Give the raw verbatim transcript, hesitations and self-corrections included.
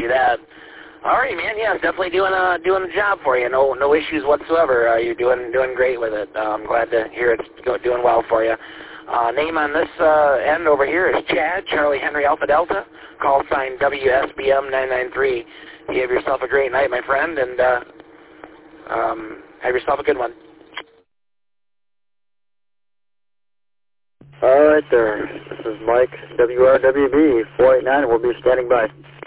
see that. All right, man. Yeah, it's definitely doing uh doing the job for you. No no issues whatsoever. Uh, you're doing doing great with it. Uh, I'm glad to hear it's go, doing well for you. Uh, name on this uh, end over here is Chad, Charlie Henry Alpha Delta. Call sign W S B M nine nine three. You have yourself a great night, my friend, and uh, um, have yourself a good one. All right, there. This is Mike, W R W B four eight nine, and we'll be standing by.